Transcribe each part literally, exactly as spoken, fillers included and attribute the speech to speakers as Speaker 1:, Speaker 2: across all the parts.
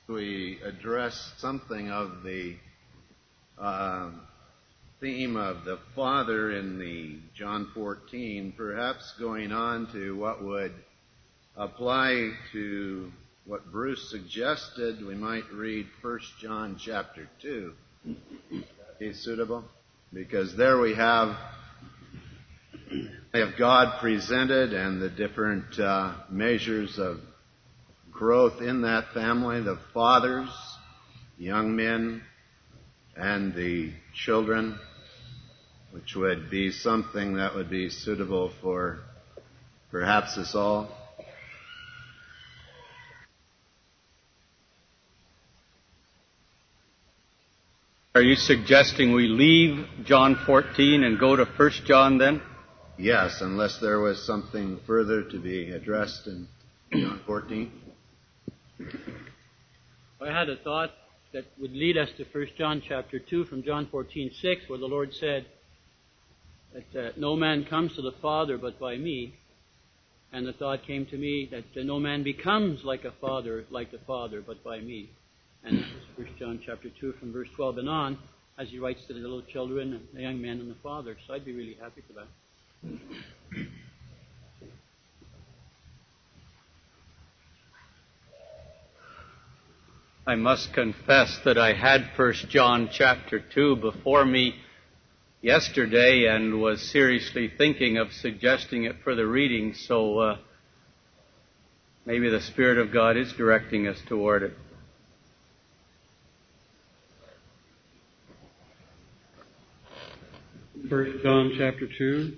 Speaker 1: we address something of the uh, theme of the Father in the John fourteen, perhaps going on to what would apply to what Bruce suggested, we might read First John chapter two. Is suitable? Because there we have, we have God presented and the different uh, measures of growth in that family, the fathers, young men, and the children, which would be something that would be suitable for perhaps us all.
Speaker 2: Are you suggesting we leave John fourteen and go to First John then?
Speaker 1: Yes, unless there was something further to be addressed in John fourteen.
Speaker 3: I had a thought that would lead us to First John chapter two from John fourteen six, where the Lord said that uh, no man comes to the Father but by me. And the thought came to me that uh, no man becomes like a father, like the Father, but by me. And this is First John chapter two from verse twelve and on, as he writes to the little children and the young men and the father. So I'd be really happy for that.
Speaker 2: I must confess that I had First John chapter two before me yesterday and was seriously thinking of suggesting it for the reading, so uh, maybe the Spirit of God is directing us toward it.
Speaker 4: First John chapter two.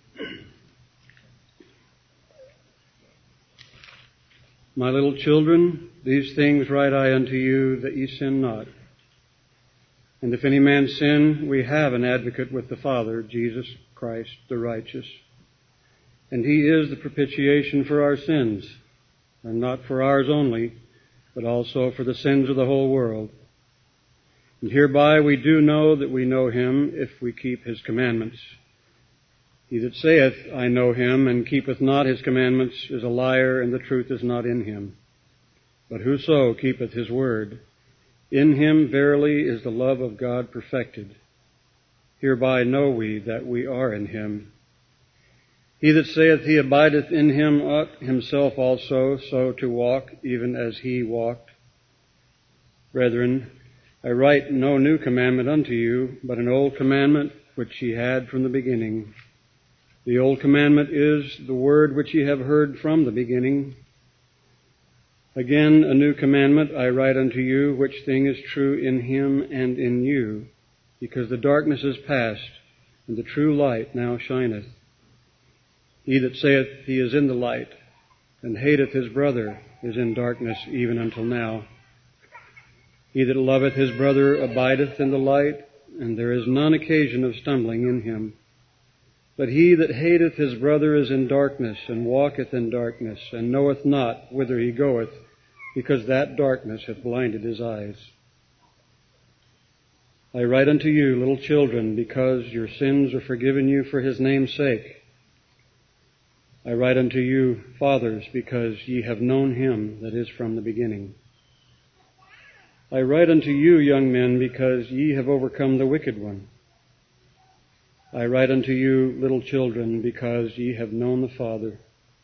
Speaker 4: My little children, these things write I unto you, that ye sin not. And if any man sin, we have an advocate with the Father, Jesus Christ the righteous. And he is the propitiation for our sins, and not for ours only, but also for the sins of the whole world. And hereby we do know that we know him, if we keep his commandments. He that saith, I know him, and keepeth not his commandments, is a liar, and the truth is not in him. But whoso keepeth his word, in him verily is the love of God perfected. Hereby know we that we are in him. He that saith he abideth in him ought himself also so to walk, even as he walked. Brethren, I write no new commandment unto you, but an old commandment which ye had from the beginning. The old commandment is the word which ye have heard from the beginning. Again, a new commandment I write unto you, which thing is true in him and in you, because the darkness is past, and the true light now shineth. He that saith he is in the light, and hateth his brother, is in darkness even until now. He that loveth his brother abideth in the light, and there is none occasion of stumbling in him. But he that hateth his brother is in darkness, and walketh in darkness, and knoweth not whither he goeth, because that darkness hath blinded his eyes. I write unto you, little children, because your sins are forgiven you for his name's sake. I write unto you, fathers, because ye have known him that is from the beginning. I write unto you, young men, because ye have overcome the wicked one. I write unto you, little children, because ye have known the Father.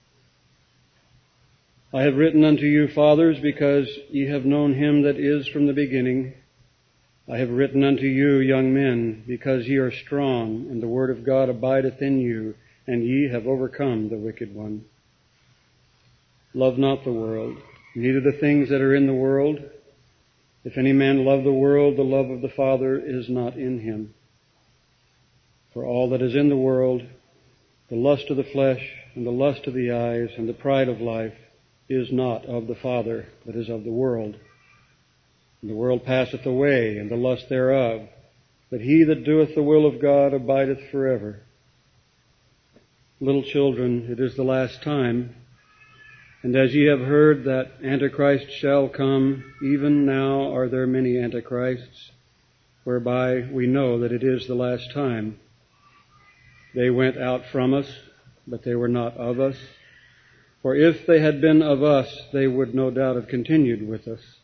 Speaker 4: I have written unto you, fathers, because ye have known him that is from the beginning. I have written unto you, young men, because ye are strong, and the word of God abideth in you, and ye have overcome the wicked one. Love not the world, neither the things that are in the world. If any man love the world, the love of the Father is not in him. For all that is in the world, the lust of the flesh, and the lust of the eyes, and the pride of life, is not of the Father, but is of the world. And the world passeth away, and the lust thereof, but he that doeth the will of God abideth forever. Little children, it is the last time, and as ye have heard that Antichrist shall come, even now are there many Antichrists, whereby we know that it is the last time. They went out from us, but they were not of us. For if they had been of us, they would no doubt have continued with us.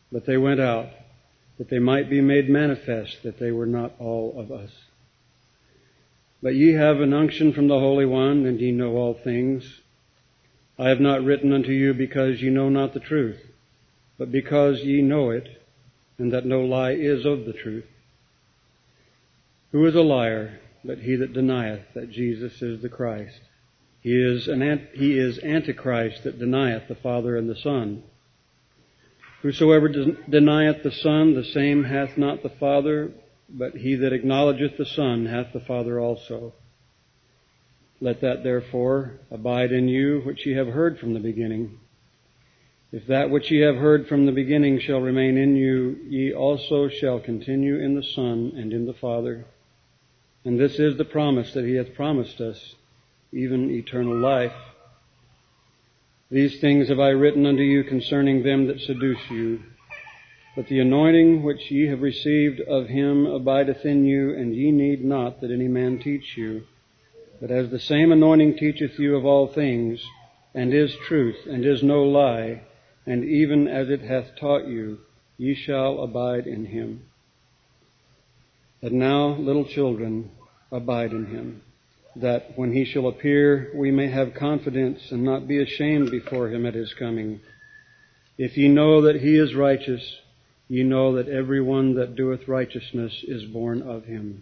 Speaker 4: But they went out, that they might be made manifest that they were not all of us. But ye have an unction from the Holy One, and ye know all things. I have not written unto you because ye know not the truth, but because ye know it, and that no lie is of the truth. Who is a liar, but he that denieth that Jesus is the Christ? He is an ant- he is Antichrist that denieth the Father and the Son. Whosoever de- denieth the Son, the same hath not the Father, but he that acknowledgeth the Son hath the Father also. Let that therefore abide in you which ye have heard from the beginning. If that which ye have heard from the beginning shall remain in you, ye also shall continue in the Son and in the Father. And this is the promise that he hath promised us, even eternal life. These things have I written unto you concerning them that seduce you. But the anointing which ye have received of him abideth in you, and ye need not that any man teach you. But as the same anointing teacheth you of all things, and is truth, and is no lie, and even as it hath taught you, ye shall abide in him. And now, little children, abide in him, that when he shall appear, we may have confidence and not be ashamed before him at his coming. If ye know that he is righteous, ye know that every one that doeth righteousness is born of him.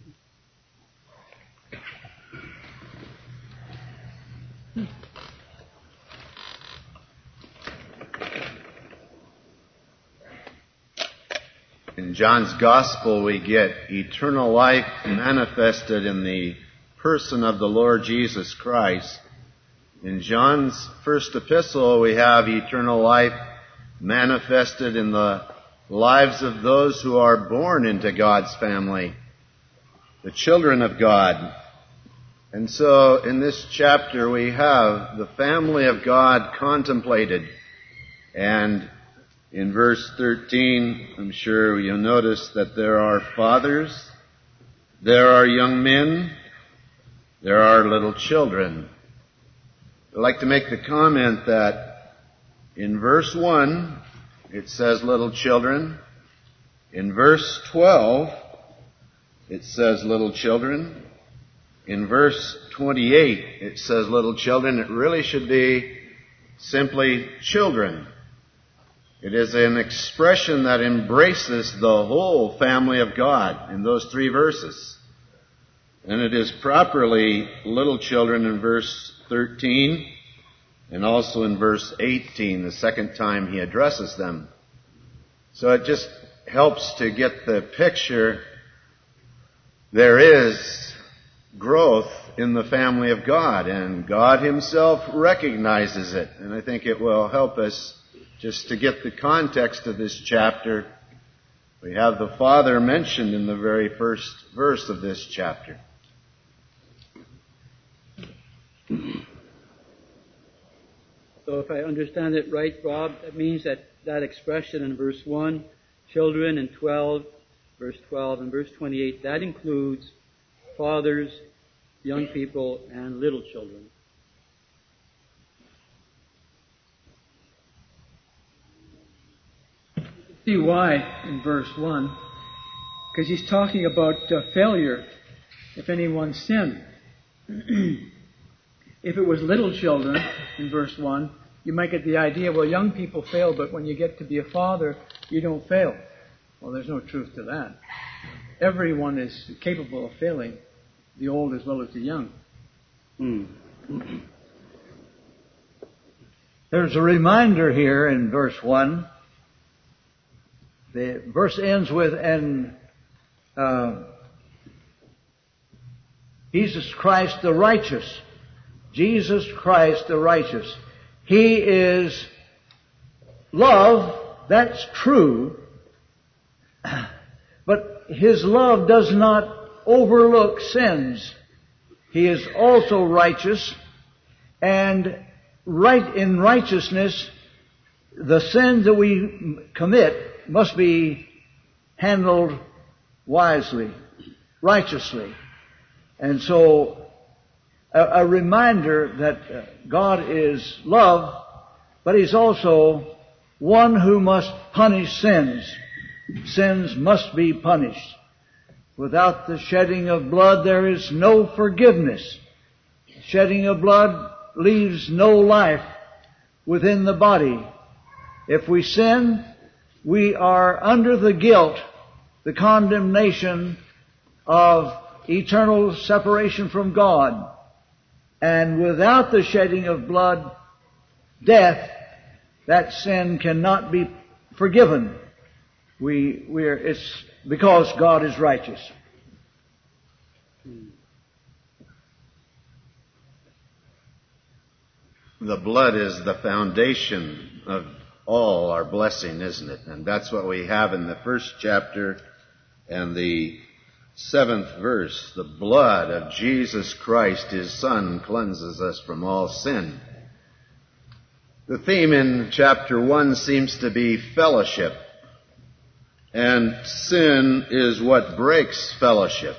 Speaker 1: In John's Gospel, we get eternal life manifested in the person of the Lord Jesus Christ. In John's first epistle, we have eternal life manifested in the lives of those who are born into God's family, the children of God. And so in this chapter, we have the family of God contemplated. And in verse thirteen, I'm sure you'll notice that there are fathers, there are young men, there are little children. I'd like to make the comment that in verse one, it says little children. In verse twelve, it says little children. In verse twenty-eight, it says little children. It really should be simply children. It is an expression that embraces the whole family of God in those three verses. And it is properly little children in verse thirteen and also in verse eighteen, the second time he addresses them. So it just helps to get the picture. There is growth in the family of God, and God himself recognizes it. And I think it will help us just to get the context of this chapter. We have the Father mentioned in the very first verse of this chapter.
Speaker 3: So if I understand it right, Rob, that means that that expression in verse one, children, and twelve, verse twelve, and verse twenty-eight, that includes fathers, young people, and little children.
Speaker 5: See why in verse one, because he's talking about uh, failure if anyone sinned. If it was little children in verse one, you might get the idea, well, young people fail, but when you get to be a father, you don't fail. Well, there's no truth to that. Everyone is capable of failing, the old as well as the young.
Speaker 6: Hmm. There's a reminder here in verse one. The verse ends with, and uh, Jesus Christ the righteous. Jesus Christ the righteous. He is love, that's true, but his love does not overlook sins. He is also righteous, and right in righteousness, the sins that we commit must be handled wisely, righteously. And so, a, a reminder that uh, God is love, but He's also one who must punish sins. Sins must be punished. Without the shedding of blood, there is no forgiveness. Shedding of blood leaves no life within the body. If we sin, we are under the guilt, the condemnation of eternal separation from God. And without the shedding of blood, death, that sin cannot be forgiven. We, we're, it's because God is righteous.
Speaker 1: The blood is the foundation of all our blessing, isn't it? And that's what we have in the first chapter and the seventh verse. The blood of Jesus Christ, His Son, cleanses us from all sin. The theme in chapter one seems to be fellowship. And sin is what breaks fellowship.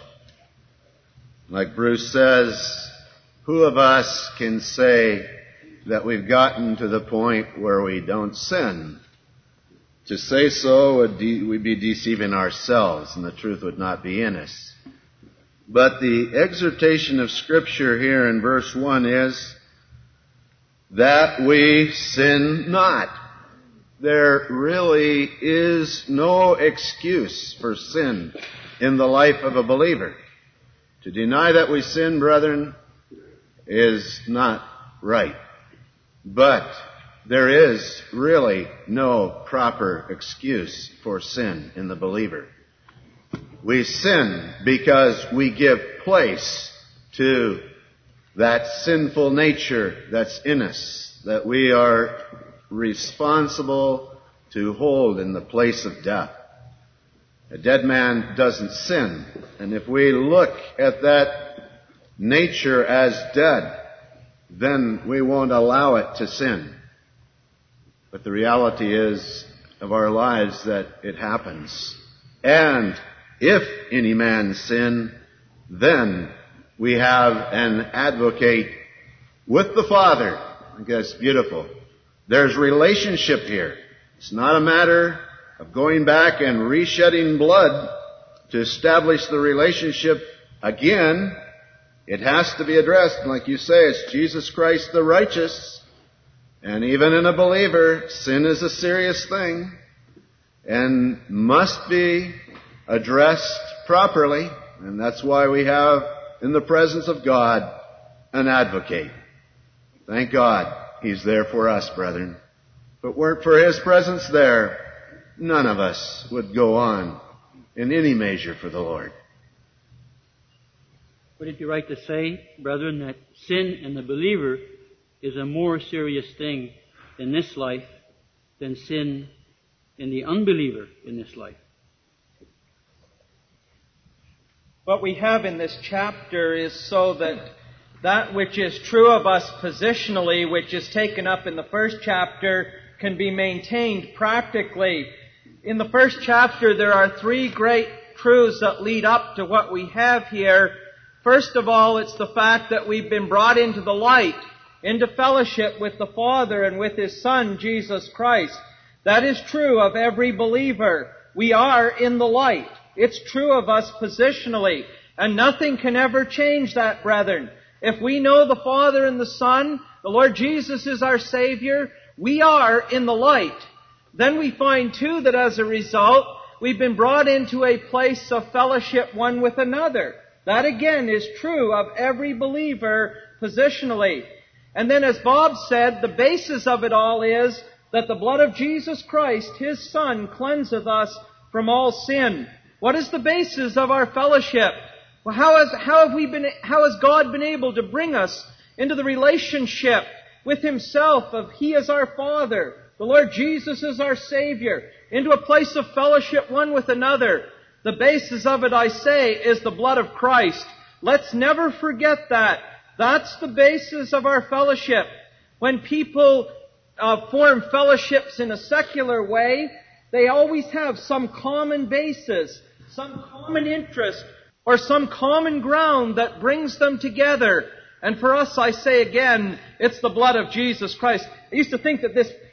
Speaker 1: Like Bruce says, who of us can say that we've gotten to the point where we don't sin? To say so would de- we'd be deceiving ourselves, and the truth would not be in us. But the exhortation of Scripture here in verse one is that we sin not. There really is no excuse for sin in the life of a believer. To deny that we sin, brethren, is not right. But there is really no proper excuse for sin in the believer. We sin because we give place to that sinful nature that's in us, that we are responsible to hold in the place of death. A dead man doesn't sin. And if we look at that nature as dead, then we won't allow it to sin. But the reality is of our lives that it happens. And if any man sin, then we have an advocate with the Father. I guess beautiful. There's relationship here. It's not a matter of going back and reshedding blood to establish the relationship again. It has to be addressed. Like you say, it's Jesus Christ the righteous. And even in a believer, sin is a serious thing and must be addressed properly. And that's why we have, in the presence of God, an advocate. Thank God He's there for us, brethren. If it weren't for His presence there, none of us would go on in any measure for the Lord.
Speaker 3: Would it be right to say, brethren, that sin in the believer is a more serious thing in this life than sin in the unbeliever in this life?
Speaker 7: What we have in this chapter is so that that which is true of us positionally, which is taken up in the first chapter, can be maintained practically. In the first chapter, there are three great truths that lead up to what we have here. First of all, it's the fact that we've been brought into the light, into fellowship with the Father and with His Son, Jesus Christ. That is true of every believer. We are in the light. It's true of us positionally. And nothing can ever change that, brethren. If we know the Father and the Son, the Lord Jesus is our Savior, we are in the light. Then we find, too, that as a result, we've been brought into a place of fellowship one with another. That, again, is true of every believer positionally. And then, as Bob said, the basis of it all is that the blood of Jesus Christ, His Son, cleanseth us from all sin. What is the basis of our fellowship? Well, how has, how have we been, how has God been able to bring us into the relationship with Himself of He is our Father, the Lord Jesus is our Savior, into a place of fellowship one with another? The basis of it, I say, is the blood of Christ. Let's never forget that. That's the basis of our fellowship. When people uh, form fellowships in a secular way, they always have some common basis, some common interest, or some common ground that brings them together. And for us, I say again, it's the blood of Jesus Christ. I used to think that this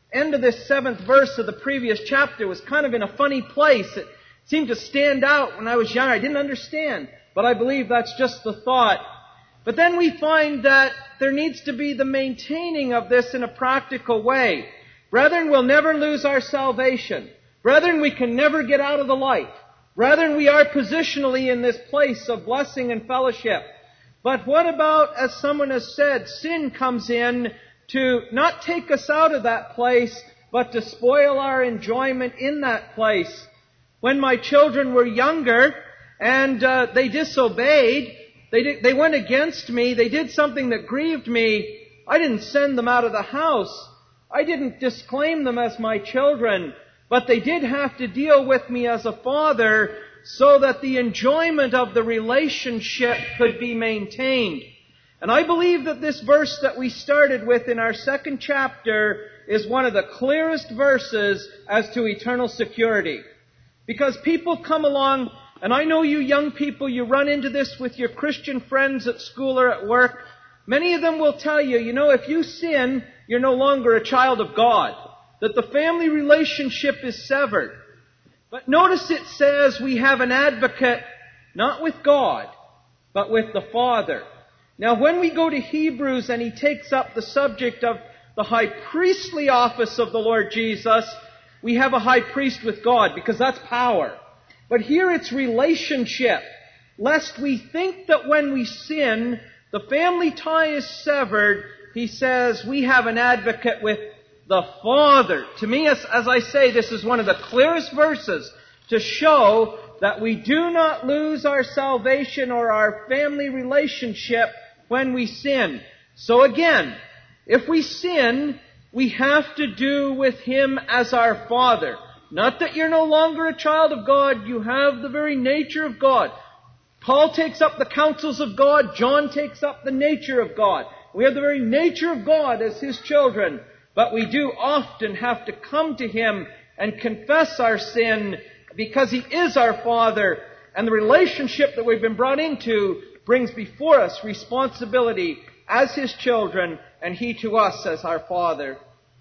Speaker 7: end of this seventh verse of the previous chapter was kind of in a funny place. It seemed to stand out when I was young. I didn't understand, but I believe that's just the thought. But then we find that there needs to be the maintaining of this in a practical way. Brethren, we'll never lose our salvation. Brethren, we can never get out of the light. Brethren, we are positionally in this place of blessing and fellowship. But what about, as someone has said, sin comes in to not take us out of that place, but to spoil our enjoyment in that place. When my children were younger and uh, they disobeyed, they did, they went against me, they did something that grieved me, I didn't send them out of the house. I didn't disclaim them as my children, but they did have to deal with me as a father so that the enjoyment of the relationship could be maintained. And I believe that this verse that we started with in our second chapter is one of the clearest verses as to eternal security. Because people come along, and I know you young people, you run into this with your Christian friends at school or at work. Many of them will tell you, you know, if you sin, you're no longer a child of God. That the family relationship is severed. But notice it says we have an advocate, not with God, but with the Father. Now when we go to Hebrews and he takes up the subject of the high priestly office of the Lord Jesus, we have a high priest with God, because that's power. But here it's relationship. Lest we think that when we sin, the family tie is severed, he says we have an advocate with the Father. To me, as, as I say, this is one of the clearest verses to show that we do not lose our salvation or our family relationship when we sin. So again, if we sin, we have to do with Him as our Father. Not that you're no longer a child of God, you have the very nature of God. Paul takes up the counsels of God, John takes up the nature of God. We have the very nature of God as His children, but we do often have to come to Him and confess our sin because He is our Father, and the relationship that we've been brought into brings before us responsibility as His children, and He to us as our Father.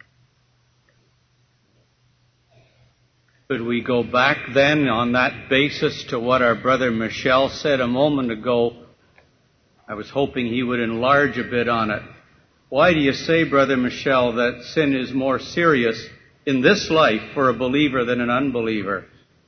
Speaker 2: Could we go back then on that basis to what our brother Michel said a moment ago? I was hoping he would enlarge a bit on it. Why do you say, Brother Michel, that sin is more serious in this life for a believer than an unbeliever?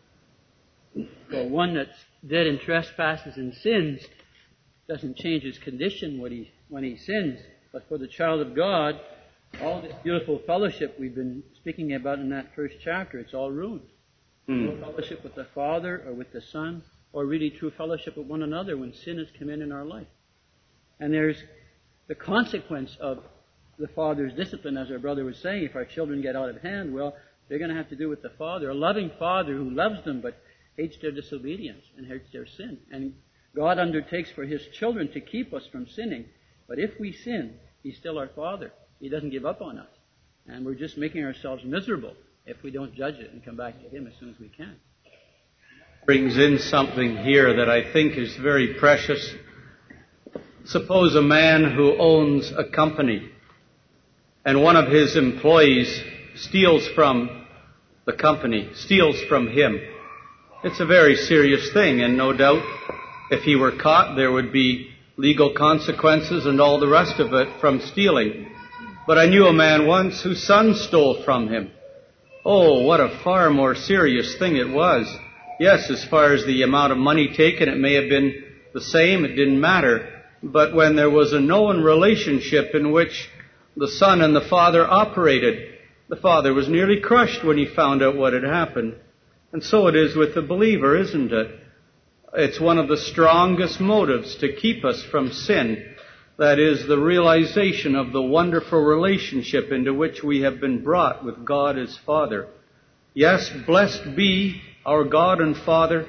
Speaker 3: Well, one that's dead in trespasses and sins doesn't change his condition when he, when he sins. But for the child of God, all this beautiful fellowship we've been speaking about in that first chapter, it's all ruined. Hmm. No fellowship with the Father or with the Son, or really true fellowship with one another when sin has come in in our life. And there's the consequence of the Father's discipline, as our brother was saying. If our children get out of hand, well, they're going to have to do with the Father. A loving Father who loves them but hates their disobedience and hates their sin. And God undertakes for His children to keep us from sinning. But if we sin, He's still our Father. He doesn't give up on us. And we're just making ourselves miserable if we don't judge it and come back to Him as soon as we can.
Speaker 2: Brings in something here that I think is very precious. Suppose a man who owns a company and one of his employees steals from the company, steals from him. It's a very serious thing, and no doubt if he were caught there would be legal consequences and all the rest of it from stealing. But I knew a man once whose son stole from him. Oh, what a far more serious thing it was. Yes, as far as the amount of money taken, it may have been the same, it didn't matter. But when there was a known relationship in which the son and the father operated, the father was nearly crushed when he found out what had happened. And so it is with the believer, isn't it? It's one of the strongest motives to keep us from sin. That is the realization of the wonderful relationship into which we have been brought with God as Father. Yes, blessed be our God and Father.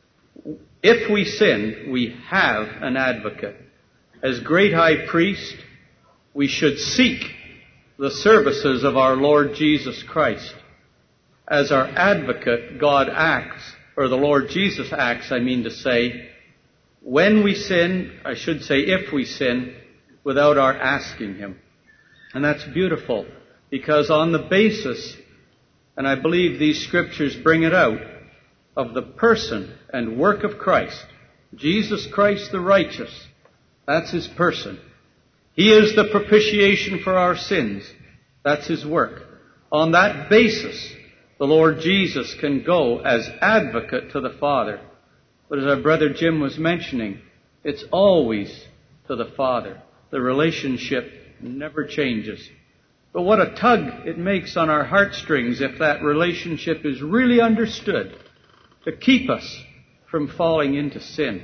Speaker 2: If we sin, we have an advocate. As great high priest, we should seek the services of our Lord Jesus Christ. As our advocate, God acts, or the Lord Jesus acts, I mean to say, when we sin, I should say if we sin, without our asking Him. And that's beautiful. because on the basis, and I believe these scriptures bring it out, of the person and work of Christ, Jesus Christ the righteous, that's his person. He is the propitiation for our sins. That's his work. On that basis, the Lord Jesus can go as advocate to the Father. But as our brother Jim was mentioning, it's always to the Father. The relationship never changes. But what a tug it makes on our heartstrings if that relationship is really understood to keep us from falling into sin.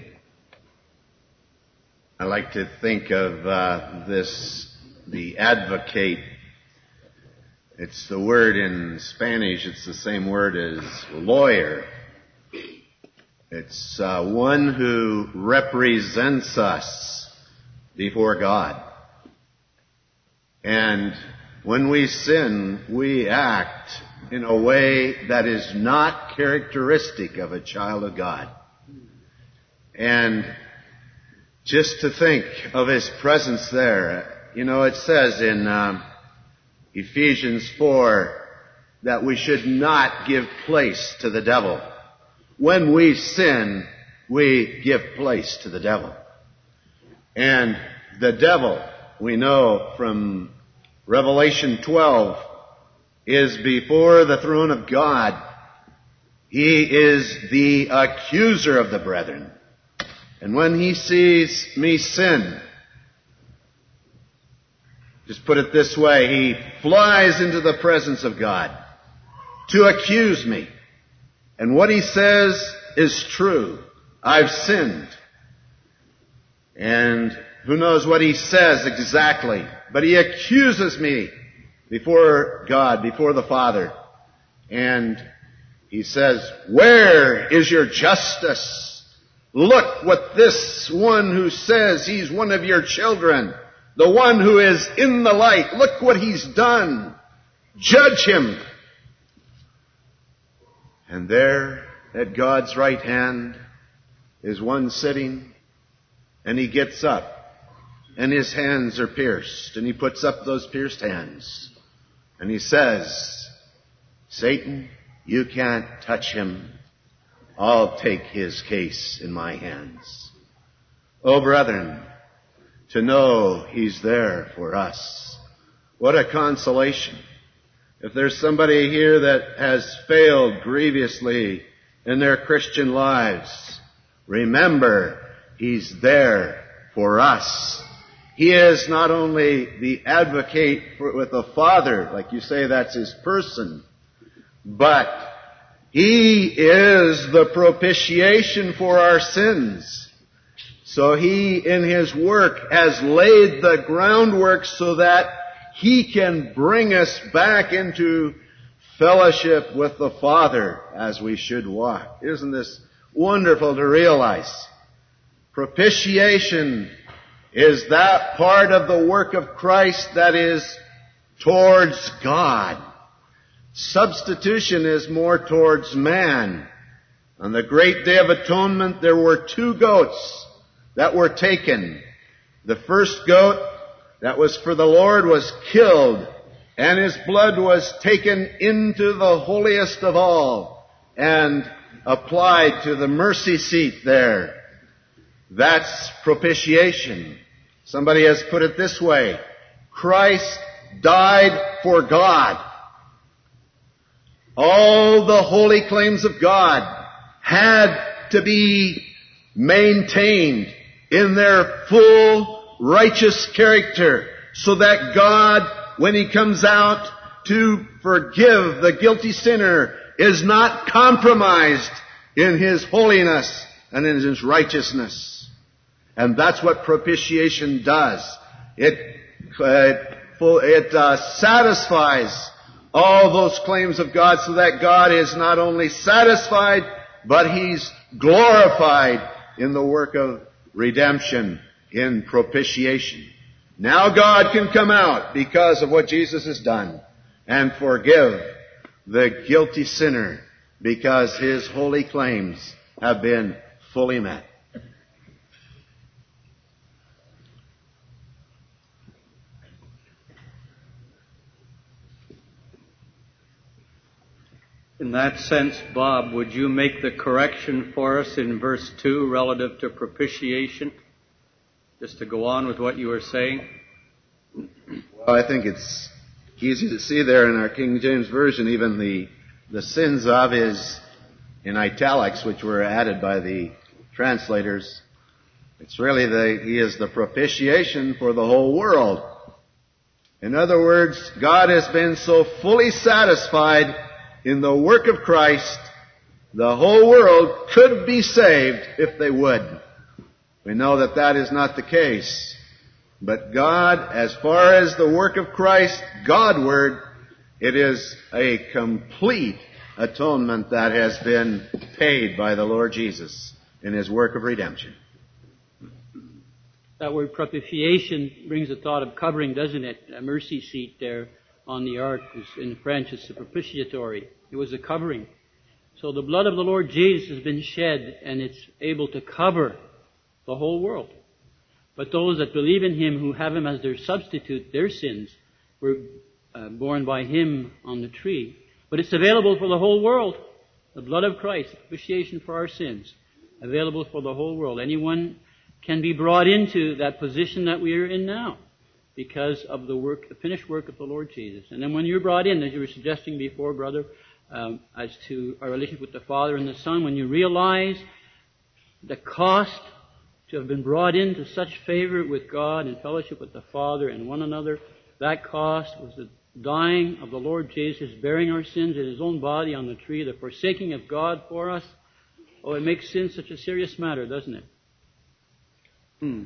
Speaker 1: I like to think of uh, this, the advocate. It's the word in Spanish, it's the same word as lawyer. It's uh, one who represents us before God. And when we sin, we act in a way that is not characteristic of a child of God. And just to think of his presence there, you know, it says in um, Ephesians four that we should not give place to the devil. When we sin, we give place to the devil. And the devil, we know from Revelation twelve, is before the throne of God. He is the accuser of the brethren. And when he sees me sin, just put it this way, he flies into the presence of God to accuse me. And what he says is true. I've sinned. And who knows what he says exactly, but he accuses me before God, before the Father. And he says, where is your justice? Look what this one who says he's one of your children, the one who is in the light, look what he's done. Judge him. And there at God's right hand is one sitting, and he gets up, and his hands are pierced, and he puts up those pierced hands, and he says, Satan, you can't touch him. I'll take his case in my hands. Oh, brethren, to know he's there for us. What a consolation. If there's somebody here that has failed grievously in their Christian lives, remember, he's there for us. He is not only the advocate for, with the Father, like you say, that's his person, but he is the propitiation for our sins. So he, in his work, has laid the groundwork so that he can bring us back into fellowship with the Father as we should walk. Isn't this wonderful to realize? Propitiation is that part of the work of Christ that is towards God. Substitution is more towards man. On the great day of atonement, there were two goats that were taken. The first goat that was for the Lord was killed, and his blood was taken into the holiest of all and applied to the mercy seat there. That's propitiation. Somebody has put it this way: Christ died for God. All the holy claims of God had to be maintained in their full righteous character so that God, when he comes out to forgive the guilty sinner, is not compromised in his holiness and in his righteousness. And that's what propitiation does. It, uh, it uh, satisfies all those claims of God so that God is not only satisfied, but he's glorified in the work of redemption, in propitiation. Now God can come out because of what Jesus has done and forgive the guilty sinner because his holy claims have been fully met.
Speaker 2: In that sense, Bob, would you make the correction for us in verse two relative to propitiation? Just to go on with what you were saying.
Speaker 1: Well, I think it's easy to see there in our King James Version, even the, the sins of is in italics, which were added by the translators. It's really the, he is the propitiation for the whole world. In other words, God has been so fully satisfied in the work of Christ, the whole world could be saved if they would. We know that that is not the case. But God, as far as the work of Christ, Godward, it is a complete atonement that has been paid by the Lord Jesus in His work of redemption.
Speaker 3: That word propitiation brings the thought of covering, doesn't it? A mercy seat there on the ark is in French, it's a propitiatory. It was a covering. So the blood of the Lord Jesus has been shed, and it's able to cover the whole world. But those that believe in Him, who have Him as their substitute, their sins were uh, borne by Him on the tree. But it's available for the whole world. The blood of Christ, propitiation for our sins, available for the whole world. Anyone can be brought into that position that we are in now because of the work, the finished work of the Lord Jesus. And then when you're brought in, as you were suggesting before, brother, um, as to our relationship with the Father and the Son, when you realize the cost to have been brought into such favor with God and fellowship with the Father and one another, that cost was the dying of the Lord Jesus, bearing our sins in His own body on the tree, the forsaking of God for us. Oh, it makes sin such a serious matter, doesn't it? Hmm.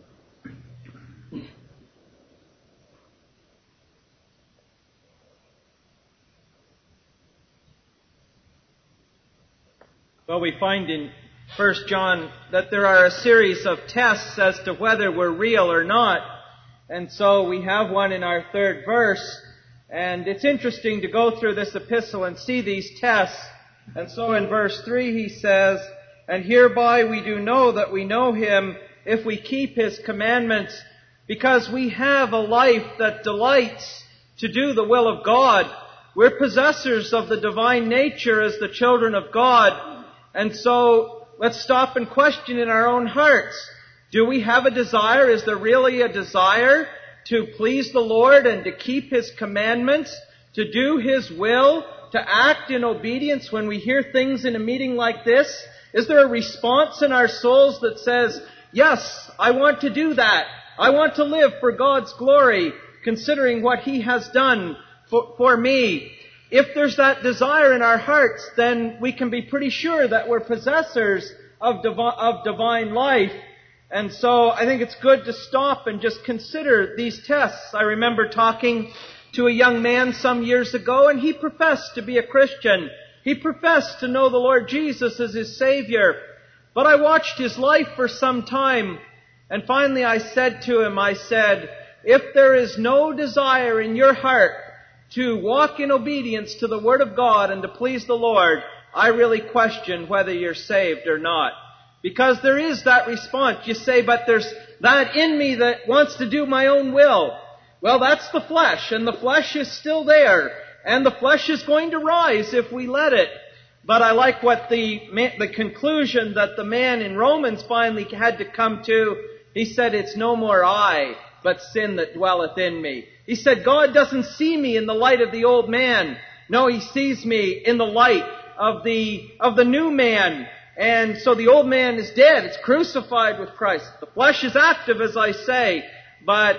Speaker 7: Well, we find in First John that there are a series of tests as to whether we're real or not. And so we have one in our third verse. And it's interesting to go through this epistle and see these tests. And so in verse three he says, "And hereby we do know that we know Him if we keep His commandments, because we have a life that delights to do the will of God." We're possessors of the divine nature as the children of God. And so let's stop and question in our own hearts. Do we have a desire? Is there really a desire to please the Lord and to keep His commandments, to do His will, to act in obedience when we hear things in a meeting like this? Is there a response in our souls that says, yes, I want to do that. I want to live for God's glory, considering what He has done for, for me? If there's that desire in our hearts, then we can be pretty sure that we're possessors of, divi- of divine life. And so I think it's good to stop and just consider these tests. I remember talking to a young man some years ago, and he professed to be a Christian. He professed to know the Lord Jesus as his Savior. But I watched his life for some time, and finally I said to him, I said, if there is no desire in your heart to walk in obedience to the Word of God and to please the Lord, I really question whether you're saved or not. Because there is that response. You say, but there's that in me that wants to do my own will. Well, that's the flesh, and the flesh is still there, and the flesh is going to rise if we let it. But I like what the, the conclusion that the man in Romans finally had to come to. He said, it's no more I, but sin that dwelleth in me. He said, God doesn't see me in the light of the old man. No, He sees me in the light of the, of the new man. And so the old man is dead. It's crucified with Christ. The flesh is active, as I say, but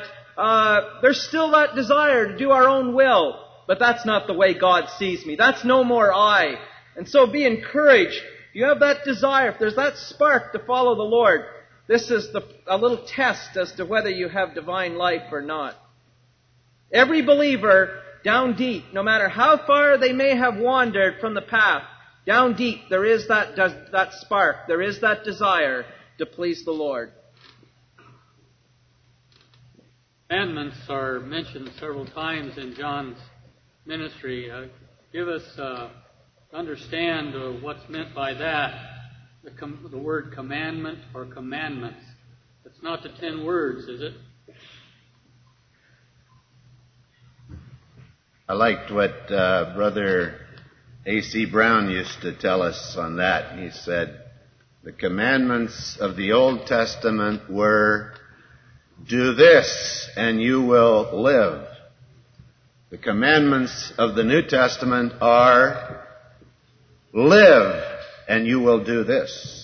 Speaker 7: uh, there's still that desire to do our own will. But that's not the way God sees me. That's no more I. And so be encouraged. If you have that desire, if there's that spark to follow the Lord, this is the, a little test as to whether you have divine life or not. Every believer, down deep, no matter how far they may have wandered from the path, down deep there is that, that spark, there is that desire to please the Lord.
Speaker 3: Commandments are mentioned several times in John's ministry. Uh, give us uh, understand uh, what's meant by that. The, com- the word commandment or commandments. It's not the ten words, is it?
Speaker 1: I liked what uh, Brother A C Brown used to tell us on that. He said, the commandments of the Old Testament were, do this and you will live. The commandments of the New Testament are, live and you will do this.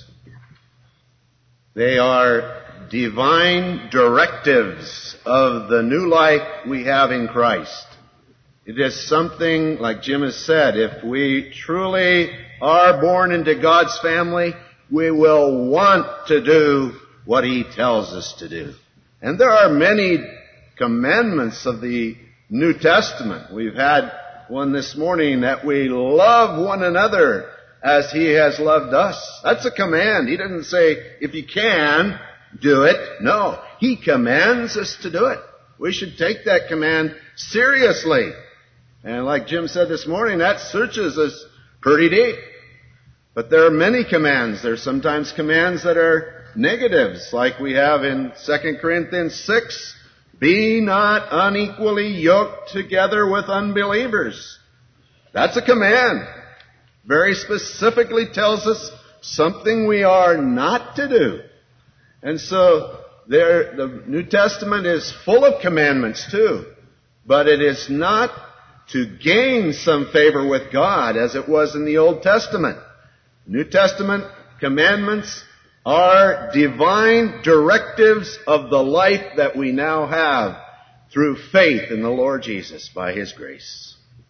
Speaker 1: They are divine directives of the new life we have in Christ. It is something, like Jim has said, if we truly are born into God's family, we will want to do what He tells us to do. And there are many commandments of the New Testament. We've had one this morning that we love one another as He has loved us. That's a command. He doesn't say, if you can, do it. No, He commands us to do it. We should take that command seriously. And like Jim said this morning, that searches us pretty deep. But there are many commands. There are sometimes commands that are negatives, like we have in Second Corinthians six. Be not unequally yoked together with unbelievers. That's a command. Very specifically tells us something we are not to do. And so there, the New Testament is full of commandments too. But it is not to gain some favor with God as it was in the Old Testament. New Testament commandments are divine directives of the life that we now have through faith in the Lord Jesus by His grace.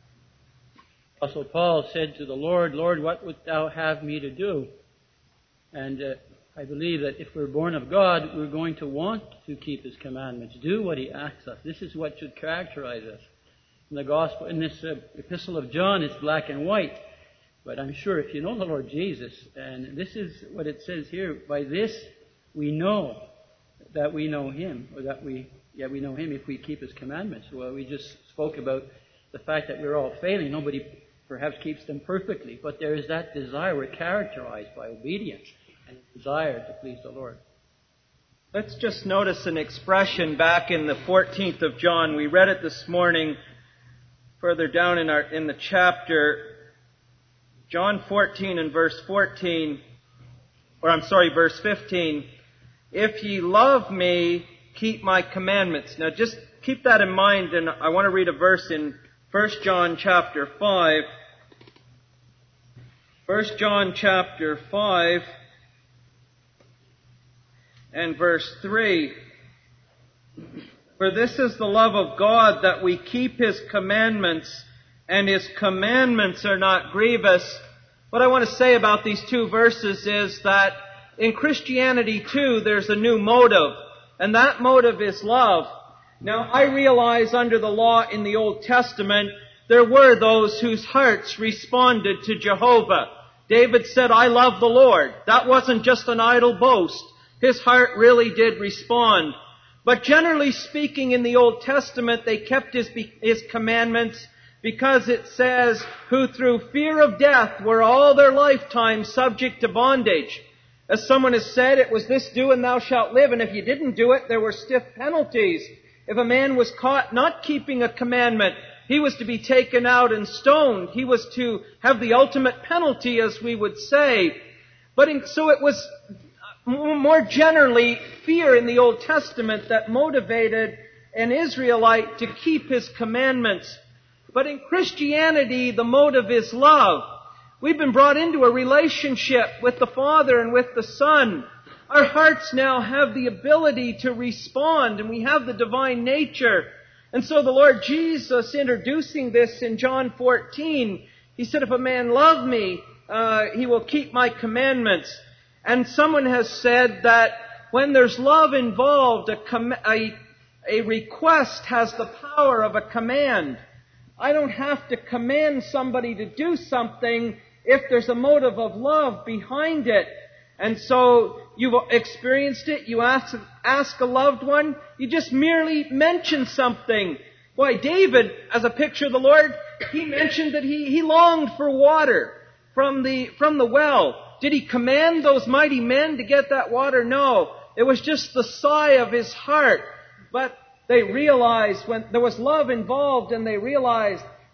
Speaker 3: Apostle Paul said to the Lord, Lord, what wilt thou have me to do? And uh, I believe that if we're born of God, we're going to want to keep His commandments, do what He asks us. This is what should characterize us. In the gospel, in this uh, epistle of John, it's black and white. But I'm sure if you know the Lord Jesus, and this is what it says here, by this we know that we know Him, or that we, yeah, we know Him if we keep His commandments. Well, we just spoke about the fact that we're all failing. Nobody perhaps keeps them perfectly, but there is that desire. We're characterized by obedience and desire to please the Lord.
Speaker 7: Let's just notice an expression back in the fourteenth of John. We read it this morning, further down in our in the chapter. John fourteen and verse fourteen, or I'm sorry, verse fifteen. If ye love me, keep my commandments. Now just keep that in mind, and I want to read a verse in First John chapter five. First John chapter five and verse three. For this is the love of God, that we keep His commandments, and His commandments are not grievous. What I want to say about these two verses is that in Christianity too, there's a new motive, and that motive is love. Now, I realize under the law in the Old Testament, there were those whose hearts responded to Jehovah. David said, I love the Lord. That wasn't just an idle boast. His heart really did respond. But generally speaking, in the Old Testament, they kept His, His commandments because it says, who through fear of death were all their lifetime subject to bondage. As someone has said, it was this do and thou shalt live, and if you didn't do it, there were stiff penalties. If a man was caught not keeping a commandment, he was to be taken out and stoned. He was to have the ultimate penalty, as we would say. But in, so it was more generally fear in the Old Testament that motivated an Israelite to keep his commandments. But in Christianity, the motive is love. We've been brought into a relationship with the Father and with the Son. Our hearts now have the ability to respond, and we have the divine nature. And so the Lord Jesus, introducing this in John fourteen, He said, if a man love me, uh, he will keep my commandments. And someone has said that when there's love involved, a, com- a, a request has the power of a command. I don't have to command somebody to do something if there's a motive of love behind it. And so you've experienced it. You ask, ask a loved one. You just merely mention something. Why, David, as a picture of the Lord, he mentioned that he, he longed for water from the, from the well. Did he command those mighty men to get that water? No. It was just the sigh of his heart. But they realized when there was love involved, and they realized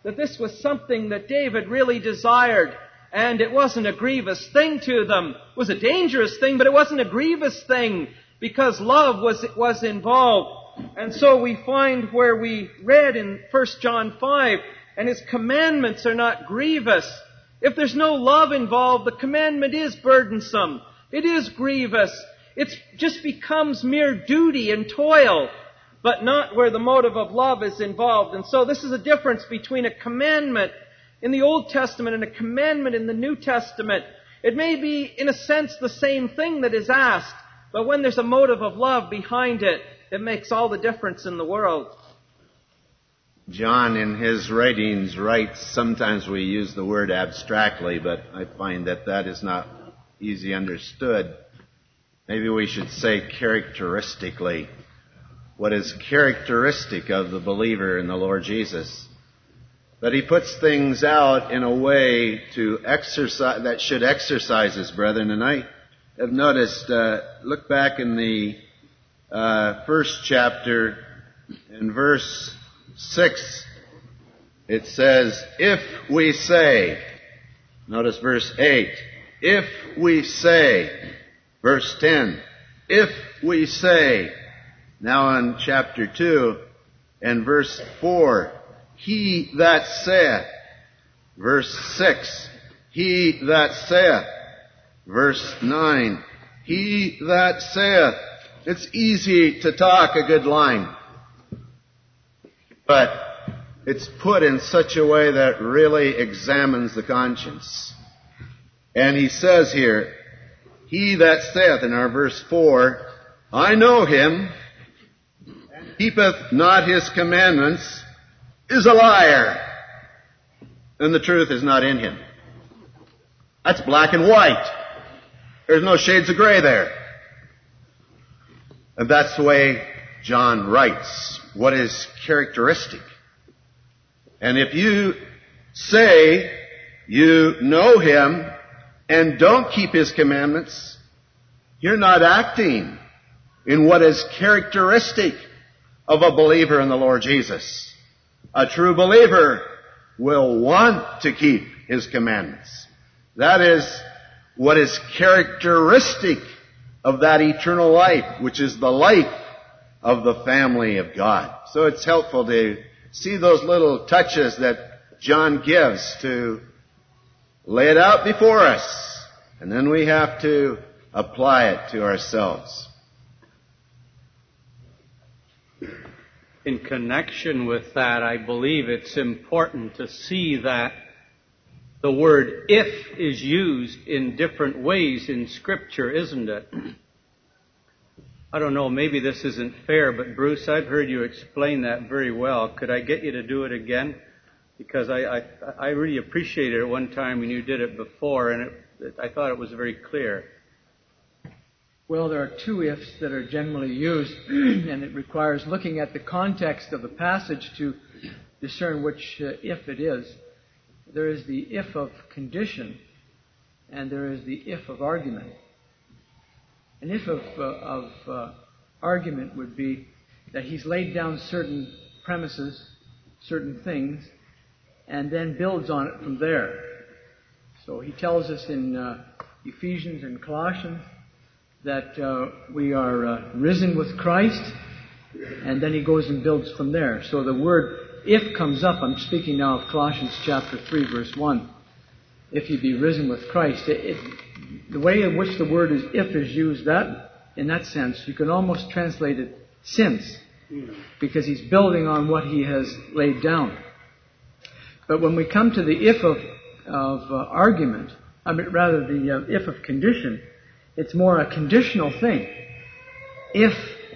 Speaker 7: that this was something that David really desired. And it wasn't a grievous thing to them. It was a dangerous thing, but it wasn't a grievous thing because love was, was involved. And so we find where we read in First John five, and His commandments are not grievous. If there's no love involved, the commandment is burdensome. It is grievous. It just becomes mere duty and toil, but not where the motive of love is involved. And so this is a difference between a commandment in the Old Testament and a commandment in the New Testament. It may be, in a sense, the same thing that is asked, but when there's a motive of love behind it, it makes all the difference in the world.
Speaker 1: John, in his writings, writes, sometimes we use the word abstractly, but I find that that is not easy understood. Maybe we should say characteristically. What is characteristic of the believer in the Lord Jesus? That he puts things out in a way to exercise, that should exercise us, brethren. And I have noticed, uh, look back in the uh, first chapter, in verse six, it says, if we say, notice verse eight, if we say, verse ten, if we say, now in chapter two, and verse four, he that saith, verse six, he that saith, verse nine, he that saith. It's easy to talk a good line, but it's put in such a way that really examines the conscience. And he says here, he that saith, in our verse four, I know him, and keepeth not his commandments, is a liar, and the truth is not in him. That's black and white. There's no shades of gray there. And that's the way John writes. What is characteristic? And if you say you know him and don't keep his commandments, you're not acting in what is characteristic of a believer in the Lord Jesus. A true believer will want to keep his commandments. That is what is characteristic of that eternal life, which is the life of the family of God. So it's helpful to see those little touches that John gives to lay it out before us, and then we have to apply it to ourselves.
Speaker 2: In connection with that, I believe it's important to see that the word if is used in different ways in Scripture, isn't it? I don't know, maybe this isn't fair, but Bruce, I've heard you explain that very well. Could I get you to do it again? Because I, I, I really appreciated it one time when you did it before, and it, I thought it was very clear.
Speaker 5: Well, there are two ifs that are generally used, and it requires looking at the context of the passage to discern which uh, if it is. There is the if of condition, and there is the if of argument. An if of, uh, of uh, argument would be that he's laid down certain premises, certain things, and then builds on it from there. So he tells us in uh, Ephesians and Colossians that uh, we are uh, risen with Christ, and then he goes and builds from there. So the word if comes up. I'm speaking now of Colossians chapter three, verse one. If you be risen with Christ. It, it, the way in which the word is if is used, that in that sense, you can almost translate it since, because he's building on what he has laid down. But when we come to the if of, of uh, argument, I mean rather the uh, if of condition, it's more a conditional thing. If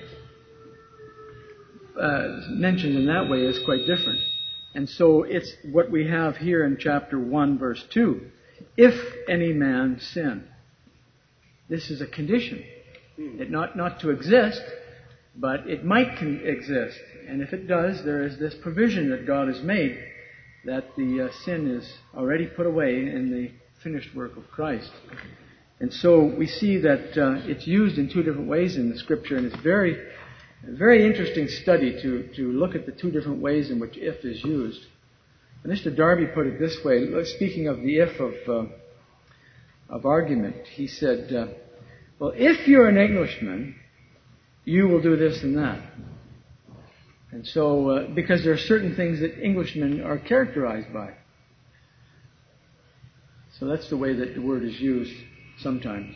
Speaker 5: uh, mentioned in that way is quite different. And so it's what we have here in chapter one, verse two. If any man sin. This is a condition. It not, not to exist, but it might con- exist. And if it does, there is this provision that God has made that the uh, sin is already put away in the finished work of Christ. And so we see that uh, it's used in two different ways in the Scripture, and it's very, very interesting study to, to look at the two different ways in which if is used. Mister Darby put it this way, speaking of the if of, uh, of argument. He said, uh, well, if you're an Englishman, you will do this and that. And so, uh, because there are certain things that Englishmen are characterized by. So that's the way that the word is used sometimes.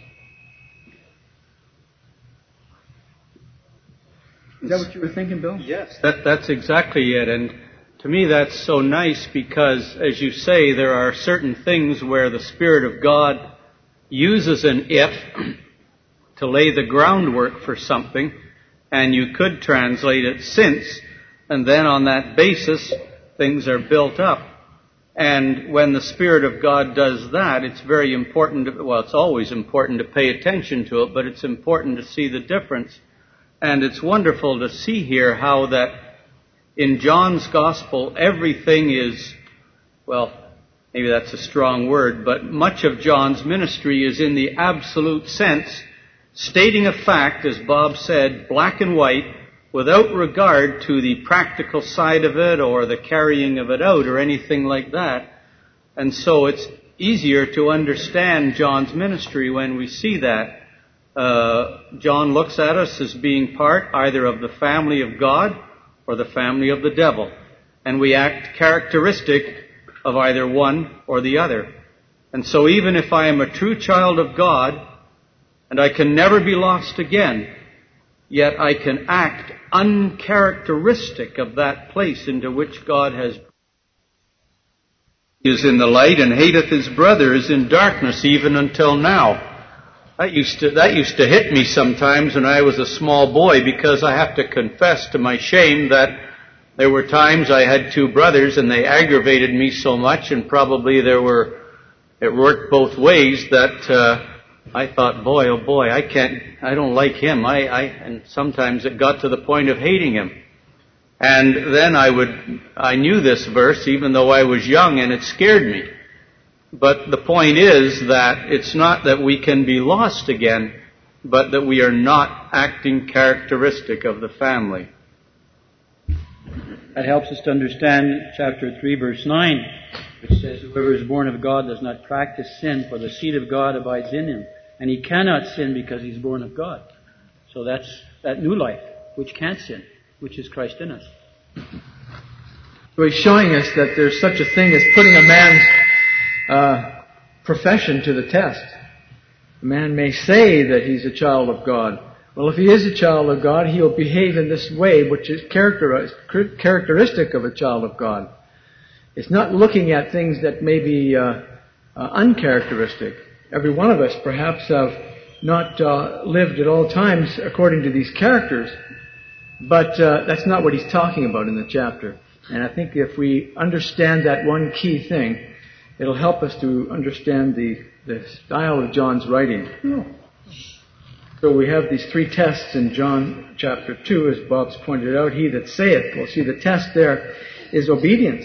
Speaker 5: Is that what you were thinking, Bill?
Speaker 2: Yes, that, that's exactly it. And to me, that's so nice because, as you say, there are certain things where the Spirit of God uses an if to lay the groundwork for something, and you could translate it since, and then on that basis, things are built up. And when the Spirit of God does that, it's very important, to, well, it's always important to pay attention to it, but it's important to see the difference. And it's wonderful to see here how that in John's Gospel, everything is, well, maybe that's a strong word, but much of John's ministry is in the absolute sense, stating a fact, as Bob said, black and white, without regard to the practical side of it or the carrying of it out or anything like that. And so it's easier to understand John's ministry when we see that. Uh, John looks at us as being part either of the family of God or the family of the devil. And we act characteristic of either one or the other. And so even if I am a true child of God, and I can never be lost again, yet I can act uncharacteristic of that place into which God has is in the light and hateth his brother is in darkness even until now. That used to, that used to hit me sometimes when I was a small boy, because I have to confess to my shame that there were times I had two brothers and they aggravated me so much, and probably there were, it worked both ways, that uh, I thought, boy, oh boy, I can't, I don't like him. I, I, and sometimes it got to the point of hating him. And then I would, I knew this verse even though I was young, and it scared me. But the point is that it's not that we can be lost again, but that we are not acting characteristic of the family.
Speaker 3: That helps us to understand chapter three, verse nine, which says, whoever is born of God does not practice sin, for the seed of God abides in him. And he cannot sin because he's born of God. So that's that new life, which can't sin, which is Christ in us.
Speaker 5: So he's showing us that there's such a thing as putting a man's uh, profession to the test. A man may say that he's a child of God. Well, if he is a child of God, he'll behave in this way, which is characteristic of a child of God. It's not looking at things that may be uh, uh, uncharacteristic. Every one of us perhaps have not uh, lived at all times according to these characters, but uh, that's not what he's talking about in the chapter. And I think if we understand that one key thing, it'll help us to understand the, the style of John's writing. So we have these three tests in John chapter two, as Bob's pointed out. He that saith, well, see, the test there is obedience.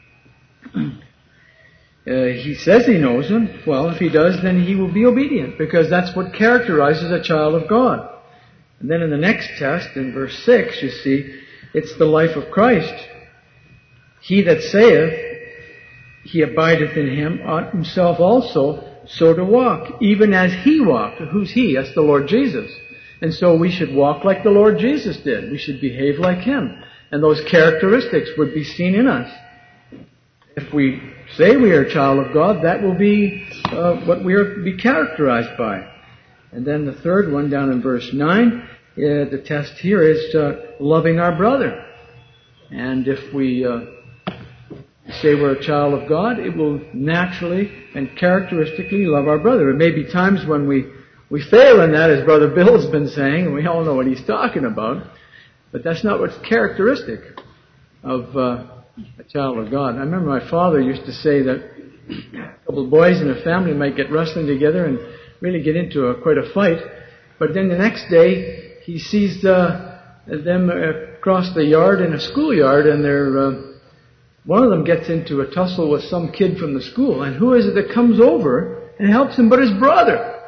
Speaker 5: Uh, he says he knows him. Well, if he does, then he will be obedient, because that's what characterizes a child of God. And then in the next test, in verse six, you see, it's the life of Christ. He that saith, he abideth in him, ought himself also so to walk, even as he walked. Who's he? That's the Lord Jesus. And so we should walk like the Lord Jesus did. We should behave like him. And those characteristics would be seen in us. If we say we are a child of God, that will be uh, what we are to be characterized by. And then the third one, down in verse nine, uh, the test here is uh, loving our brother. And if we uh, say we're a child of God, it will naturally and characteristically love our brother. There may be times when we, we fail in that, as Brother Bill's been saying, and we all know what he's talking about. But that's not what's characteristic of uh, a child of God. I remember my father used to say that a couple of boys in a family might get wrestling together and really get into a, quite a fight, but then the next day he sees uh, them across the yard in a schoolyard, and they're uh, one of them gets into a tussle with some kid from the school, and who is it that comes over and helps him but his brother?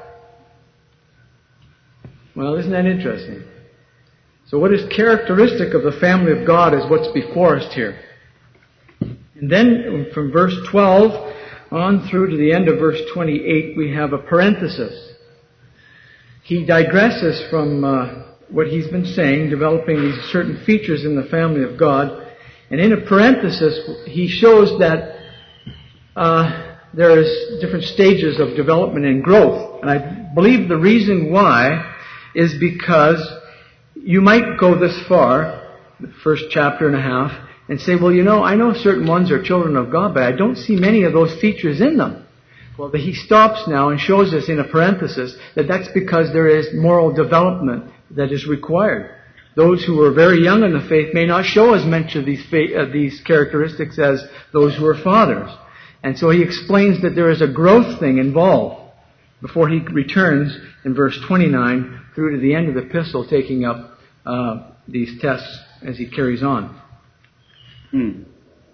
Speaker 5: Well, isn't that interesting? So what is characteristic of the family of God is what's before us here. And then from verse twelve on through to the end of verse twenty-eight, we have a parenthesis. He digresses from uh, what he's been saying, developing these certain features in the family of God. And in a parenthesis, he shows that uh, there is different stages of development and growth. And I believe the reason why is because you might go this far, the first chapter and a half, and say, well, you know, I know certain ones are children of God, but I don't see many of those features in them. Well, but he stops now and shows us in a parenthesis that that's because there is moral development that is required. Those who are very young in the faith may not show as much of these, fa- uh, these characteristics as those who are fathers. And so he explains that there is a growth thing involved before he returns in verse twenty-nine through to the end of the epistle, taking up uh, these tests as he carries on.
Speaker 1: Hmm.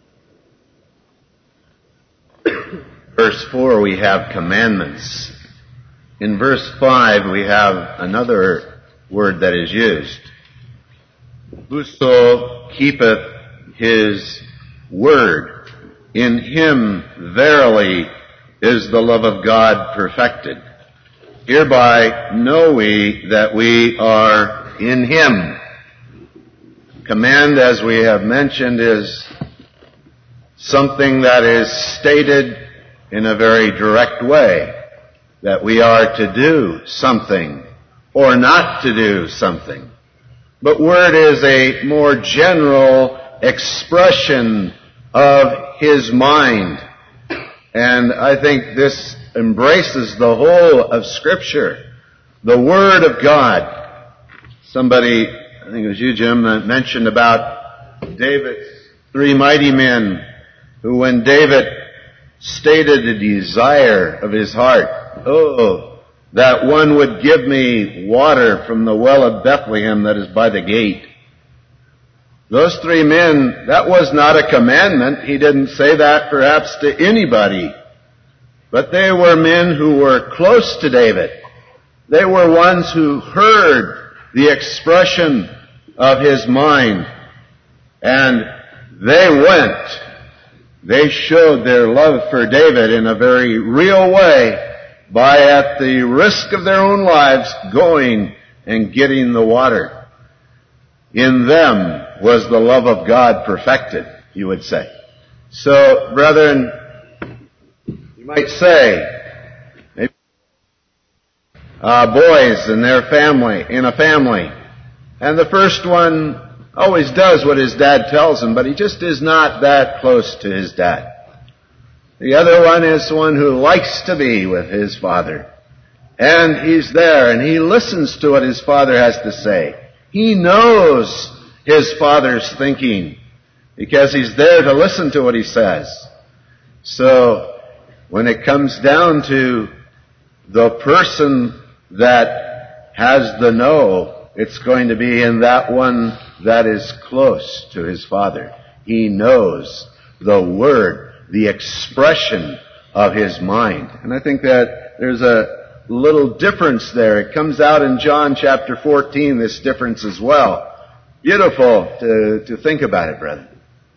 Speaker 1: Verse four, we have commandments. In verse five, we have another word that is used. Whoso keepeth his word, in him verily is the love of God perfected. Hereby know we that we are in him. Command, as we have mentioned, is something that is stated in a very direct way, that we are to do something or not to do something. But word is a more general expression of his mind. And I think this embraces the whole of Scripture, the Word of God. Somebody, I think it was you, Jim, that mentioned about David's three mighty men who, when David stated a desire of his heart, oh, that one would give me water from the well of Bethlehem that is by the gate. Those three men, that was not a commandment. He didn't say that perhaps to anybody. But they were men who were close to David. They were ones who heard the expression of his mind. And they went. They showed their love for David in a very real way by, at the risk of their own lives, going and getting the water. In them was the love of God perfected, you would say. So, brethren, you might say, maybe, uh, boys and their family, in a family, and the first one always does what his dad tells him, but he just is not that close to his dad. The other one is one who likes to be with his father. And he's there and he listens to what his father has to say. He knows his father's thinking because he's there to listen to what he says. So when it comes down to the person that has the know, it's going to be in that one that is close to his father. He knows the word, the expression of his mind. And I think that there's a little difference there. It comes out in John chapter fourteen, this difference as well. Beautiful to, to think about it, brethren.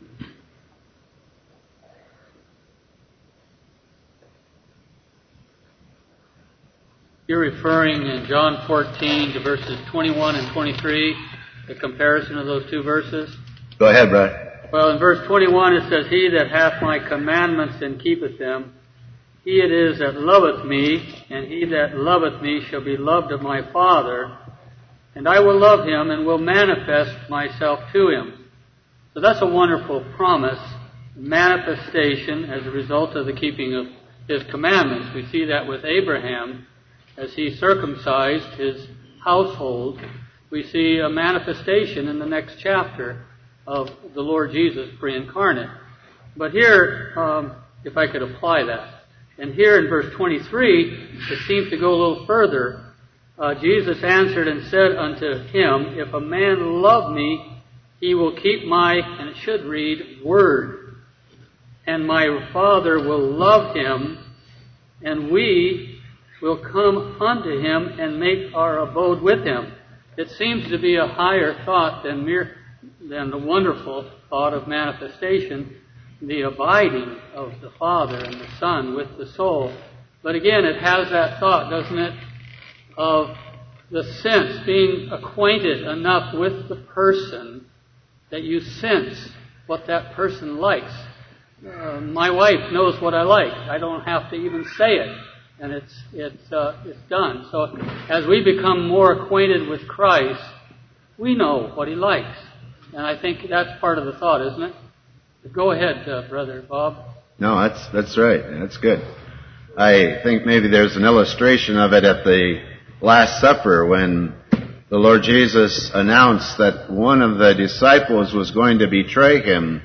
Speaker 3: You're referring in John fourteen to verses twenty-one and twenty-three, the comparison of those two verses?
Speaker 1: Go ahead, brother.
Speaker 3: Well, in verse twenty-one it says, He that hath my commandments and keepeth them, he it is that loveth me, and he that loveth me shall be loved of my Father, and I will love him and will manifest myself to him. So that's a wonderful promise, manifestation as a result of the keeping of his commandments. We see that with Abraham as he circumcised his household. We see a manifestation in the next chapter of the Lord Jesus pre-incarnate. But here, um, if I could apply that, and here in verse twenty-three, it seems to go a little further. Uh, Jesus answered and said unto him, If a man love me, he will keep my, and it should read, word. And my Father will love him, and we will come unto him and make our abode with him. It seems to be a higher thought than mere than the wonderful thought of manifestation. the abiding of the Father and the Son with the soul. But again, it has that thought, doesn't it, of the sense, being acquainted enough with the person that you sense what that person likes. Uh, my wife knows what I like. I don't have to even say it, and it's it's uh, it's done. So as we become more acquainted with Christ, we know what He likes, and I think that's part of the thought, isn't it? Go ahead, uh, Brother Bob.
Speaker 1: No, that's that's right. That's good. I think maybe there's an illustration of it at the Last Supper when the Lord Jesus announced that one of the disciples was going to betray Him.